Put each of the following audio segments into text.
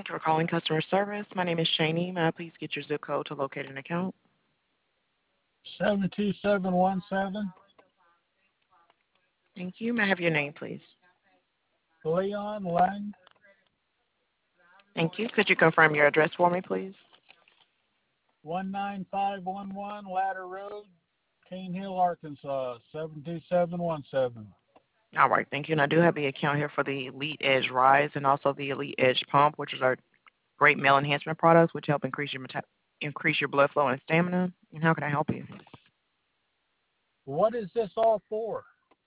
Thank you for calling customer service. My name is Shani. May I please get your zip code to locate an account? 72717. Thank you. May I have your name, please? Leon Lang. Thank you. Could you confirm your address for me, please? 19511 Ladder Road, Cane Hill, Arkansas, 72717. All right. Thank you. And I do have the account here for the Elite Edge Rise and also the Elite Edge Pump, which is our great male enhancement products, which help increase your blood flow and stamina. And how can I help you? What is this all for?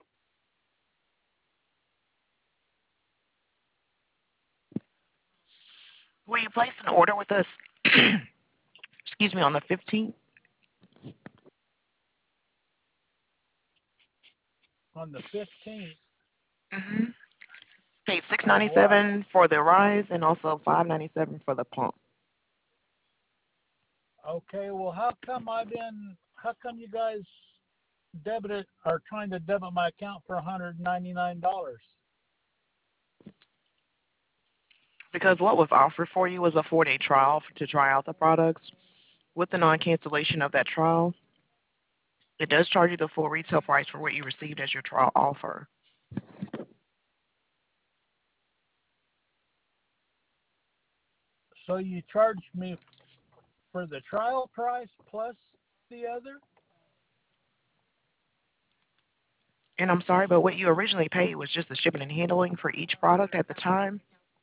Will you place an order with us? Excuse me, on the 15th? On the 15th? Mm-hmm. Paid For what? $6.97 for the Rise and also $5.97 for the Pump. Okay, well, how come you guys are trying to debit my account for $199? Because what was offered for you was a 4-day trial to try out the products. With the non-cancellation of that trial, it does charge you the full retail price for what you received as your trial offer. So you charged me for the trial price plus the other? And I'm sorry, but what you originally paid was just the shipping and handling for each product at the time.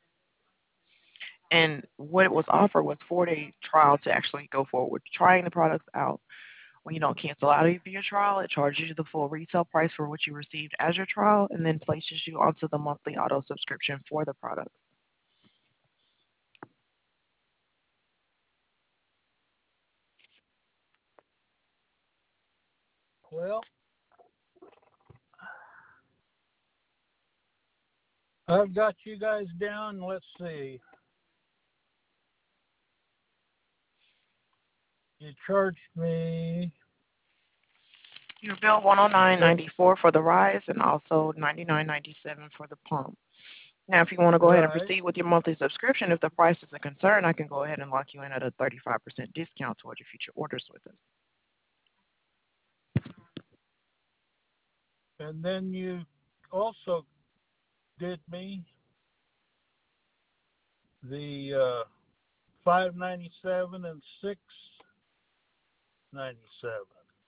And what it was offered was 4-day trial to actually go forward with trying the products out. When you don't cancel out of your trial, it charges you the full retail price for what you received as your trial and then places you onto the monthly auto subscription for the product. Well, I've got you guys down. Let's see. You charged me. Your bill 109.94 for the Rise and also 99.97 for the Pump. Now, if you want to go ahead and Right. proceed with your monthly subscription, if the price is a concern, I can go ahead and lock you in at a 35% discount towards your future orders with us. And then you also did me the 597 and 697.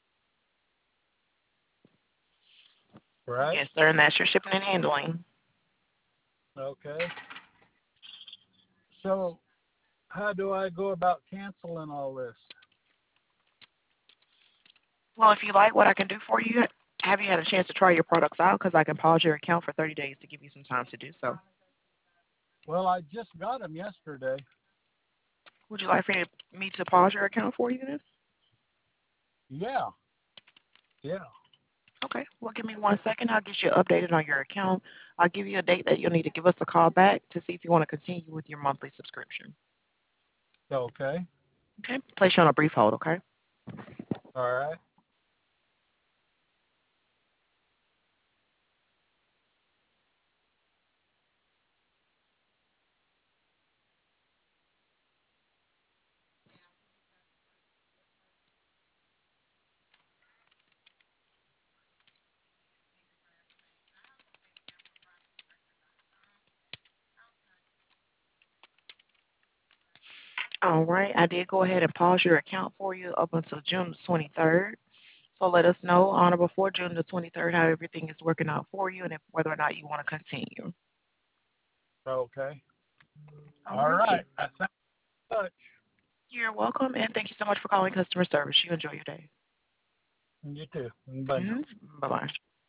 Right? Yes, sir, and that's your shipping and handling. Okay. So how do I go about canceling all this? Well, if you like what I can do for you, have you had a chance to try your products out? Because I can pause your account for 30 days to give you some time to do so. Well, I just got them yesterday. Would you like for me to pause your account for you then? Yeah. Yeah. Okay, well, give me 1 second. I'll get you updated on your account. I'll give you a date that you'll need to give us a call back to see if you want to continue with your monthly subscription. Okay. Okay, place you on a brief hold, okay? All right. All right, I did go ahead and pause your account for you up until June the 23rd. So let us know on or before June the 23rd how everything is working out for you and if, whether or not you want to continue. Okay. All All right. right. Thank you so much. You're welcome, and thank you so much for calling customer service. You enjoy your day. You too. Bye now. Bye-bye.